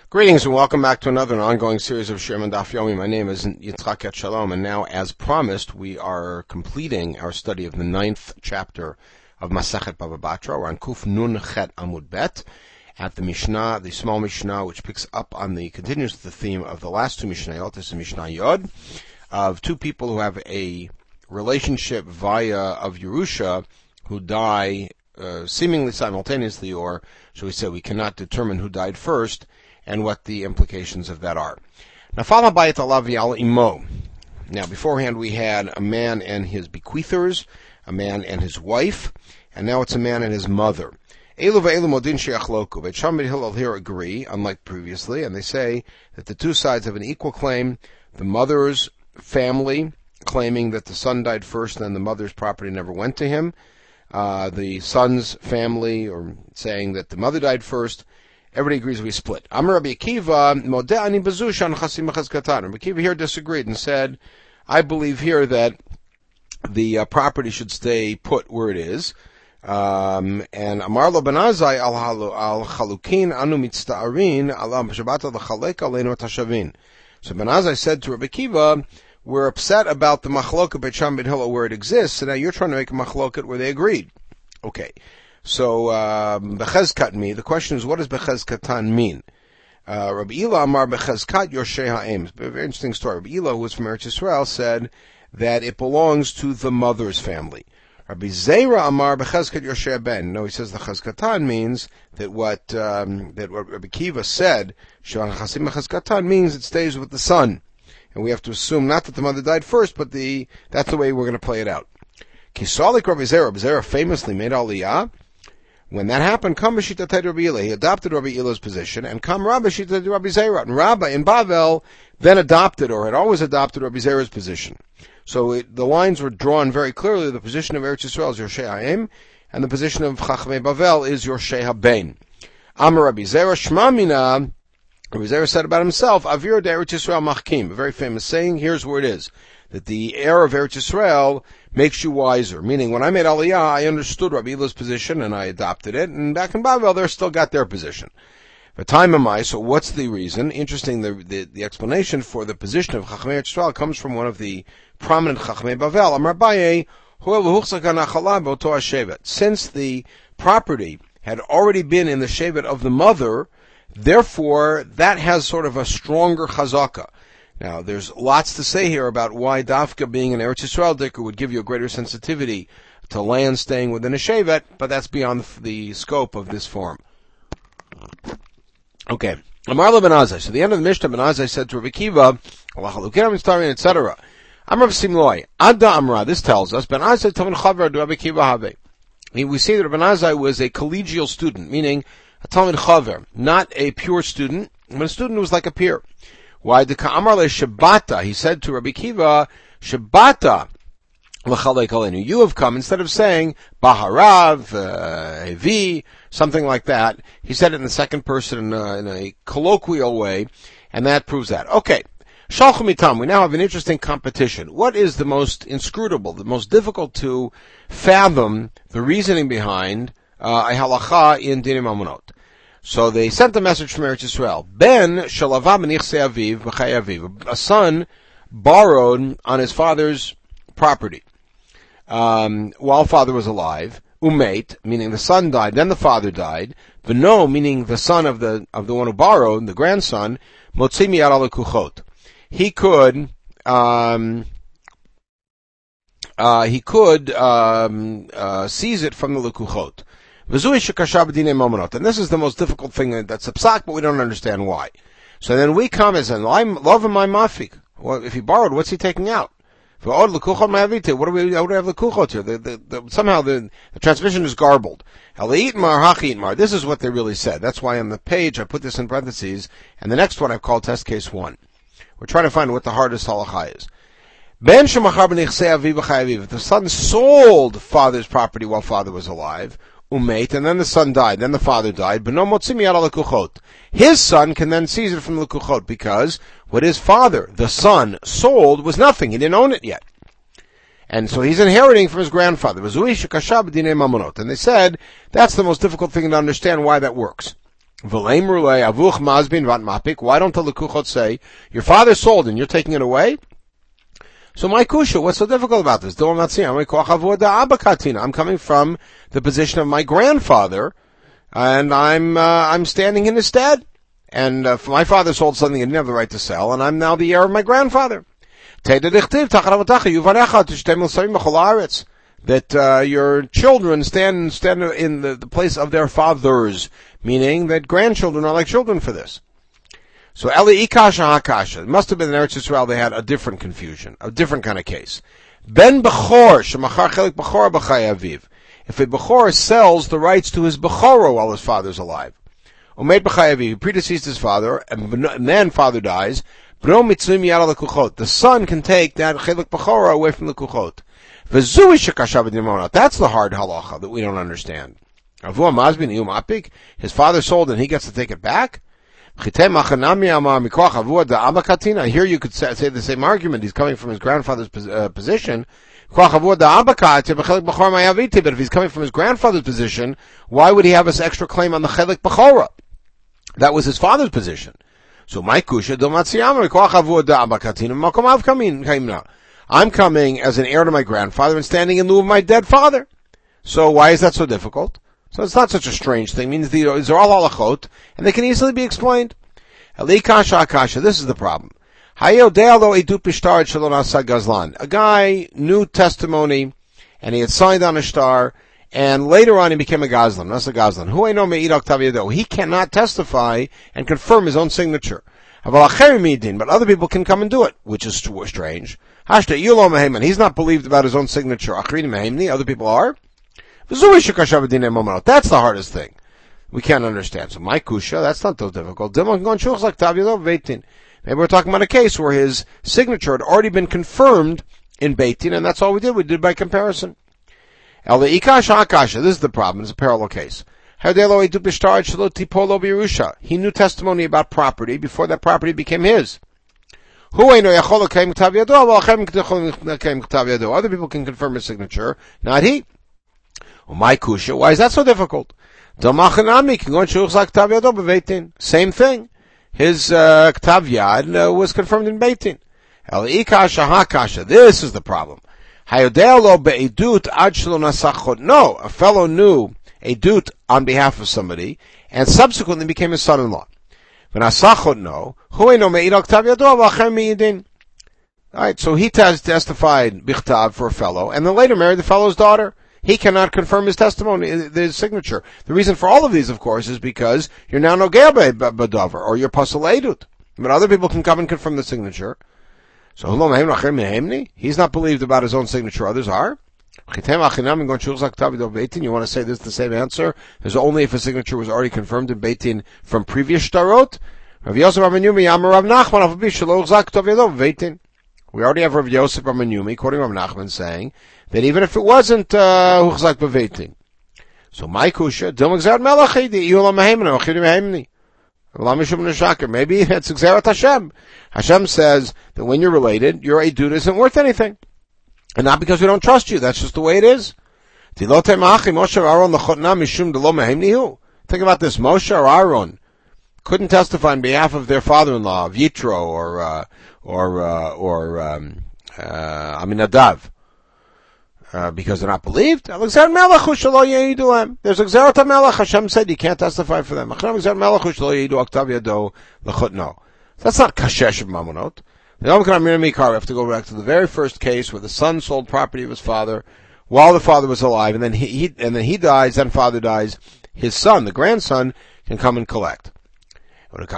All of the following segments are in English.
Greetings and welcome back to another ongoing series of Shir Daf Yomi. My name is Yitzchak Shalom, and now, as promised, we are completing our study of the 9th chapter of Masechet Bava Batra. We're on Kuf Nun Chet Amud Bet at the Mishnah, the small Mishnah, which picks up on continues the theme of the last two Mishnayot. This is Mishnah Yod, of two people who have a relationship of Yerusha who die seemingly simultaneously, or shall we say, we cannot determine who died first, and what the implications of that are. Now, Nafal habayit alav v'al imo. Now, beforehand we had a man and his bequeathers, a man and his wife, and now it's a man and his mother. Elu ve'elu modin she'achloku. Beit Shammai and Hillel here agree, unlike previously, and they say that the two sides have an equal claim. The mother's family claiming that the son died first, and then the mother's property never went to him. The son's family, or saying that the mother died first. Everybody agrees we split. Amar Rabbi Akiva, modeh ani bezushan chasim mechazkatan. Rabbi Akiva here disagreed and said, I believe here that the property should stay put where it is. And Amar lo ben Azai al chalukin anu mitzta'arin ala shabbat l'chalek aleinu tashavin. So Ben Azai said to Rabbi Akiva, we're upset about the machloket Beit Shammai and Hillel where it exists, and now you're trying to make a machloket where they agreed. Okay. So, Bechezkat me, the question is, what does Bechezkatan mean? Rabbi Ila Amar Bechezkat Yoshei Ha'em. It's a very interesting story. Rabbi Ila, who was from Eretz Yisrael, said that it belongs to the mother's family. Rabbi Zera Amar Bechezkat Yoshei Ben. No, he says the Chezkatan means that what Rabbi Akiva said, Shan Chasim Bechezkatan, means it stays with the son. And we have to assume not that the mother died first, but that's the way we're going to play it out. Kisalik Rabbi Zera famously made Aliyah. When that happened, Kam B'shita Ted Rabbi Ila, he adopted Rabbi Ila's position, and Kam Rabbi Shita Rabbi Zera, and Rabbi in Bavel then adopted, or had always adopted, Rabbi Zera's position. So the lines were drawn very clearly. The position of Eretz Yisrael is Yoshei Ha'em, and the position of Chachmei Bavel is Yoshei Ha'bein. Amar Rabbi Zera Shma Mina, Rabbi Zera said about himself, Avir de Eretz Yisrael Machkim, a very famous saying. Here's where it is, that the heir of Eretz Yisrael makes you wiser. Meaning, when I made Aliyah, I understood Rabbi Ila's position and I adopted it. And back in Bavel, they still got their position. But time am I. So what's the reason? Interesting. The explanation for the position of Chachmei Eretz Yisrael comes from one of the prominent Chachmei Bavel. Amar Abaye, since the property had already been in the shevet of the mother, therefore that has sort of a stronger chazaka. Now, there's lots to say here about why Dafka being an Eretz Yisrael dicker would give you a greater sensitivity to land staying within a shevet, but that's beyond the scope of this form. Okay. Amar lo ben Azai. So the end of the Mishnah, Ben Azai said to Rabbi Akiva, etc. Amar v'simloi. Adda Amra. This tells us, Ben Azai told Chaver to Rabbi Akiva have. We see that Ben Azai was a collegial student, meaning a Talmid Chaver, not a pure student, but a student who was like a peer. Why the Ka'amar le Shabata? He said to Rabbi Akiva, Shabata l'chalek aleinu. You have come, instead of saying Baharav, Hevi, something like that. He said it in the second person in a colloquial way, and that proves that. Okay. Shalchum itam. We now have an interesting competition. What is the most inscrutable, the most difficult to fathom the reasoning behind a halacha in Dinim Amunot? So they sent a message from Eretz Yisrael. Ben shalava b'nichsei aviv b'chay aviv. A son borrowed on his father's property while father was alive. Umeit, meaning the son died, then the father died. V'no, meaning the son of the one who borrowed, the grandson. Motzi miyad al lekuchot. He could seize it from the lekuchot. And this is the most difficult thing that's a psak, but we don't understand why. So then we come as in, I'm loving my mafik. Well, if he borrowed, what's he taking out? What do we have lekuchot here? Somehow the transmission is garbled. This is what they really said. That's why on the page I put this in parentheses, and the next one I've called test case 1. We're trying to find what the hardest halacha is. If the son sold father's property while father was alive, umeit, and then the son died, then the father died, but no motzimi yad al lekuchot. His son can then seize it from the lekuchot, because what his father, the son, sold was nothing. He didn't own it yet. And so he's inheriting from his grandfather. And they said, that's the most difficult thing to understand why that works. Why don't the Lekuchot say, your father sold and you're taking it away? So my kusha, what's so difficult about this? I'm coming from the position of my grandfather, and I'm standing in his stead. And my father sold something he didn't have the right to sell, and I'm now the heir of my grandfather. That your children stand in the place of their fathers, meaning that grandchildren are like children for this. So Eli Ikasha Hakasha. It must have been in Eretz Yisrael they had a different confusion, a different kind of case. Ben Bechor, Shemachar Chelik Bechor B'chai Aviv. If a Bechor sells the rights to his Bechoro while his father's alive, Omed B'chai Aviv, he predeceased his father, and then father dies, B'no Mitzvim Yad Lekuchot. The son can take that Chelik Bechoro away from the Kuchot. That's the hard halacha that we don't understand. His father sold and he gets to take it back? Here you could say the same argument. He's coming from his grandfather's position. But if he's coming from his grandfather's position, why would he have this extra claim on the chelik b'chora? That was his father's position. So my kusha I'm coming as an heir to my grandfather and standing in lieu of my dead father. So why is that so difficult? So it's not such a strange thing. It means these are all halachot, and they can easily be explained. Elikasha akasha, this is the problem. A guy knew testimony, and he had signed on a shtar, and later on he became a gazlan. That's a gazlan. He cannot testify and confirm his own signature. But other people can come and do it, which is strange. He's not believed about his own signature. Other people are. That's the hardest thing. We can't understand. So my kusha, that's not so difficult. Maybe we're talking about a case where his signature had already been confirmed in Beitin, and that's all we did. We did by comparison. This is the problem. It's a parallel case. He knew testimony about property before that property became his. Other people can confirm his signature, not he. My kusha, why is that so difficult? Same thing. His ktav yad was confirmed in Beitin. This is the problem. No, a fellow knew a dut on behalf of somebody, and subsequently became his son-in-law. Alright, so he testified bichtav for a fellow, and then later married the fellow's daughter. He cannot confirm his testimony, his signature. The reason for all of these, of course, is because you're now nogea b'davar, or you're pasal edut. But other people can come and confirm the signature. So he's not believed about his own signature, others are. You want to say this is the same answer? There's only if a signature was already confirmed in Beitin from previous shtarot. We already have Rav Yosef Rav quoting Rav Nachman saying that even if it wasn't Huchzak B'Veitin. So my kusha, maybe that's Gzerat Hashem. Hashem says that when you're related, your edut isn't worth anything. And not because we don't trust you, that's just the way it is. Think about this, Moshe or Aaron couldn't testify on behalf of their father-in-law, Yitro or Aminadav, because they're not believed. There's a Gzerat HaMelech. Hashem said you can't testify for them. That's not kashesh of mamonot. We have to go back to the very first case where the son sold property of his father while the father was alive, and then he dies, then father dies. His son, the grandson, can come and collect. And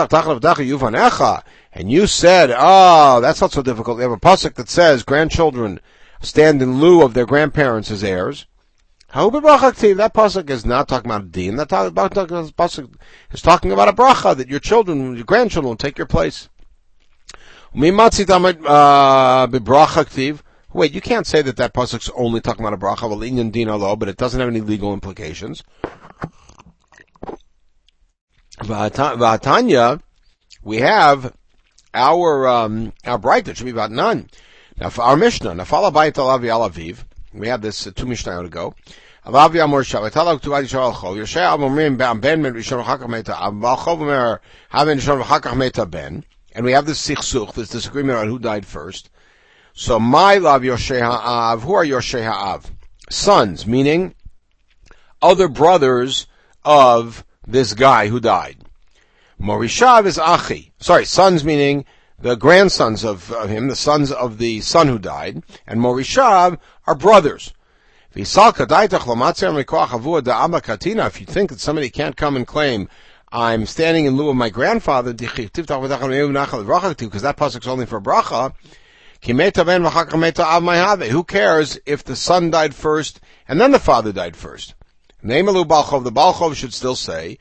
you said, oh, that's not so difficult. We have a pasuk that says grandchildren stand in lieu of their grandparents as heirs. That pasuk is not talking about a din. That pasuk is talking about a bracha, that your children, your grandchildren will take your place. Wait, you can't say that pasuk's only talking about a bracha, but it doesn't have any legal implications. V'atanya, we have our bright that should be about none. Now for our Mishnah, Nafal Abayit Alavi Alaviv, we have this 2 Mishnayot ago. Alav Yamor Shav. Talak Tuvad Yishar Alchov. Yoshea Omrim Ben Rishon V'Chakach Meta Av. Balchov Omer Haven Rishon V'Chakach Meta Ben. And we have this sichsuch, this disagreement on who died first. So my love Yoshea Av. Who are Yoshea Av? Sons, meaning other brothers of this guy who died. Morishav is Achi. Sons meaning the grandsons of him, the sons of the son who died. And Morishav are brothers. If you think that somebody can't come and claim, I'm standing in lieu of my grandfather, because that pasuk is only for bracha, who cares if the son died first and then the father died first? The Balchov should still say,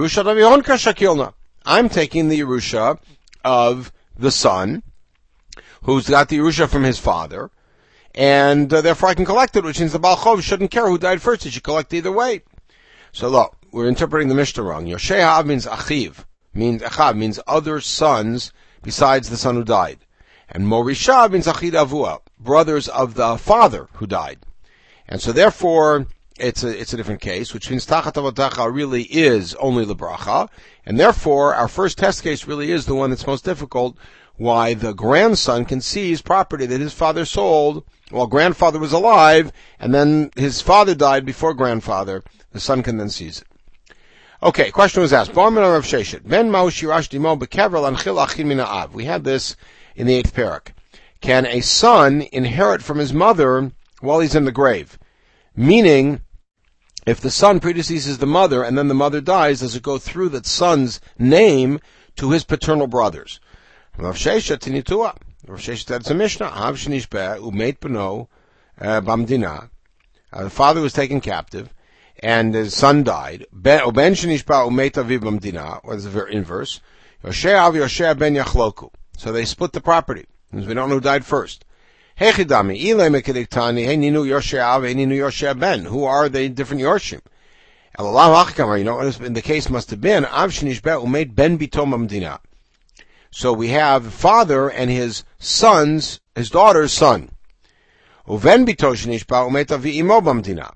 I'm taking the Yerusha of the son, who's got the Yerusha from his father, and therefore I can collect it, which means the Balchov shouldn't care who died first, he should collect either way. So look, we're interpreting the Mishnah wrong. Yoshea means Achiv, means other sons besides the son who died. And Morisha means Achid Avua, brothers of the father who died. And so therefore, it's a different case, which means Tachat Avotacha really is only the bracha, and therefore our first test case really is the one that's most difficult, why the grandson can seize property that his father sold while grandfather was alive, and then his father died before grandfather. The son can then seize it. Okay, question was asked. Ben we had this in the 8th parak. Can a son inherit from his mother while he's in the grave? Meaning, if the son predeceases the mother and then the mother dies, does it go through that son's name to his paternal brothers? Rav Sheshet Tinitua. Rav Sheshet said it's a Mishnah. Hav shenishbeh umeit beno bamdina. The father was taken captive, and his son died. Ben shenishbeh umeit aviv bamdina. Or the inverse. Yoshea av Yoshea ben yachloku. So they split the property, because we don't know who died first. Hechidami ilay mekediktani hey ninu Yoshea av hey ninu Yoshea ben. Who are they different Yorshim? Elalam hachkamar. You know what the case must have been? Av shenishbeh umeit ben bitom bamdina. So we have the father and his daughter's son. Uven bito shenishba umeta v'imo b'mdina.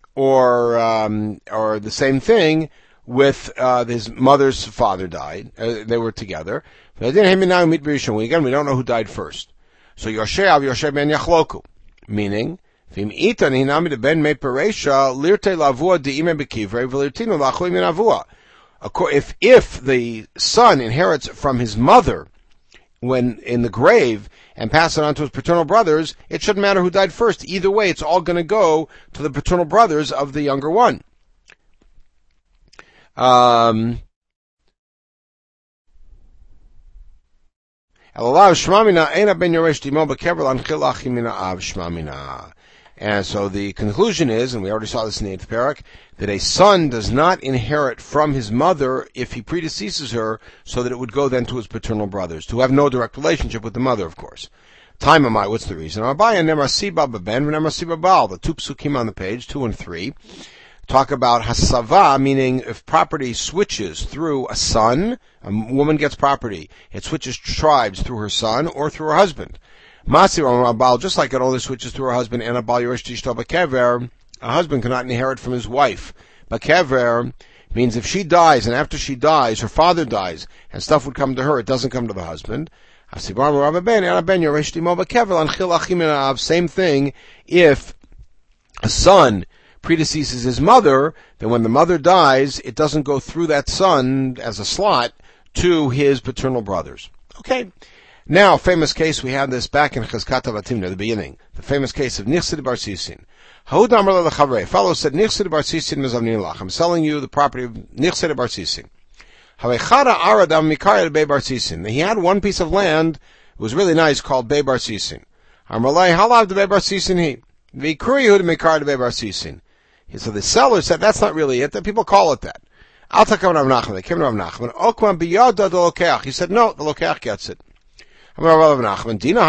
Or the same thing with his mother's father died. They were together. Again, we don't know who died first. So Yoshea ben Yachloku, meaning if the son inherits from his mother when in the grave and pass it on to his paternal brothers, it shouldn't matter who died first. Either way, it's all going to go to the paternal brothers of the younger one. And so the conclusion is, and we already saw this in the 8th parak, that a son does not inherit from his mother if he predeceases her, so that it would go then to his paternal brothers, who have no direct relationship with the mother, of course. Time am I, what's the reason? The 2 psukim on the page, 2 and 3, talk about hasava, meaning if property switches through a son, a woman gets property, it switches tribes through her son or through her husband. Just like it only switches through her husband, and a husband cannot inherit from his wife. Bakever means if she dies, and after she dies, her father dies, and stuff would come to her, it doesn't come to the husband. Same thing, if a son predeceases his mother, then when the mother dies, it doesn't go through that son as a slot to his paternal brothers. Okay. Now, famous case, we have this back in Chizkat Avatim, at the beginning. The famous case of Nichsid Bar Sisin. Fellow said, Nichsid Bar Sisin mezavnin lach. I'm selling you the property of Nichsid Bar Sisin. He had one piece of land, it was really nice, called Bei Bar Sisin. So the seller said, that's not really it, that people call it that. They came to Rav Nachman. He said, no, the Lokeach gets it. We have a din of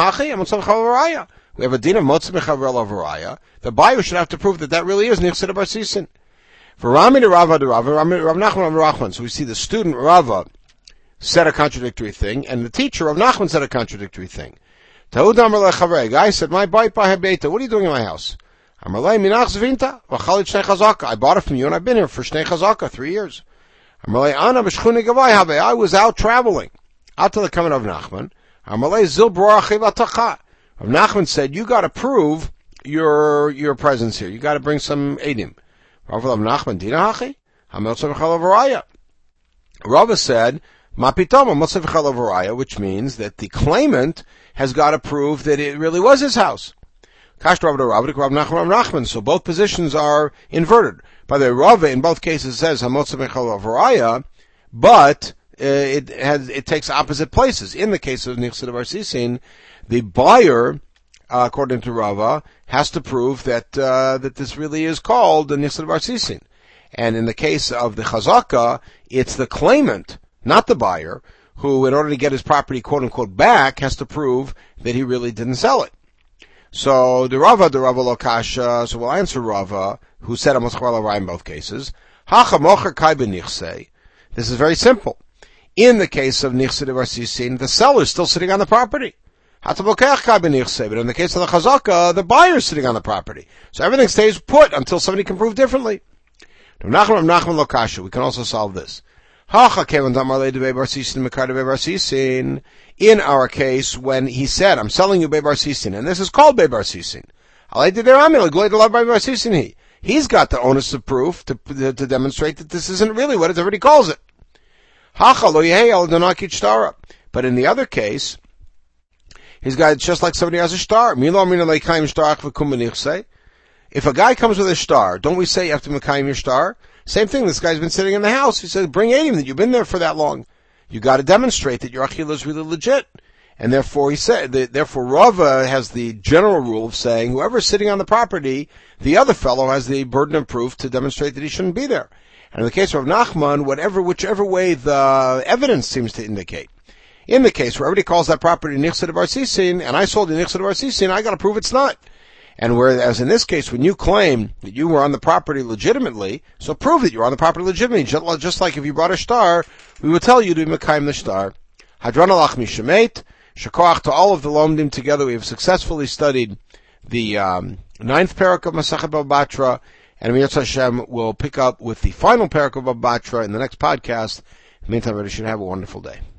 motzim mechavrel avaraya. The buyer should have to prove that really is Nichsid Bar Sisin. For Rami to Rava to Rava, Rav Nachman Rachman. So we see the student Rava said a contradictory thing, and the teacher of Nachman said a contradictory thing. A guy said, "My bite by habeta. What are you doing in my house?" Amalei minach zvinta, v'chalit shnei chazaka. I bought it from you and I've been here for shnei chazaka, 3 years. Amalei ana b'shchuni gavai have. I was out traveling. Out to the coming of Nachman. Amalei zil bror achiv atacha. Rav Nachman said, you gotta prove your presence here. You gotta bring some edim. Rav Nachman dina hachi? Hameltza v'chalav v'raya. Rava said, Ma pitom hameltza v'chalav v'raya, which means that the claimant has got to prove that it really was his house. Kash Rav Nachman. So both positions are inverted. By the way, Rava in both cases says hameltza v'chalav v'raya, but it takes opposite places. In the case of Nichse Devar Sisin, the buyer, according to Rava, has to prove that this really is called the Nichse Devar Sisin. And in the case of the Chazaka, it's the claimant, not the buyer, who, in order to get his property quote-unquote back, has to prove that he really didn't sell it. So, the Rava Lokasha, so we'll answer Rava, who said Amos Chvar in both cases. Hacha mocher kai b'nichse. This is very simple. In the case of Nichse Devar Sisin, the seller is still sitting on the property. But in the case of the Chazaka, the buyer is sitting on the property. So everything stays put until somebody can prove differently. We can also solve this. In our case, when he said, I'm selling you Bebar Sisin, and this is called Bebar Sisin. He's got the onus of proof to demonstrate that this isn't really what everybody calls it. But in the other case, he's got just like somebody has a star. If a guy comes with a star, don't we say you have to mekayim your star? Same thing, this guy's been sitting in the house. He said, bring edim that you've been there for that long. You got to demonstrate that your achila is really legit. And therefore he said, therefore Rava has the general rule of saying, whoever's sitting on the property, the other fellow has the burden of proof to demonstrate that he shouldn't be there. And in the case of Nachman, whichever way the evidence seems to indicate. In the case where everybody calls that property Nichse Devar Sisin, and I sold the Nichse Devar Sisin, I got to prove it's not. And whereas in this case, when you claim that you were on the property legitimately, so prove that you were on the property legitimately. Just like if you brought a star, we would tell you to mekayim the star. Hadron alach mishemet, shakoach to all of the lomdim together. We have successfully studied the 9th parak of Masachet Baba Batra, and Amir Hashem will pick up with the final parak of Baba Batra in the next podcast. In the meantime, everybody should have a wonderful day.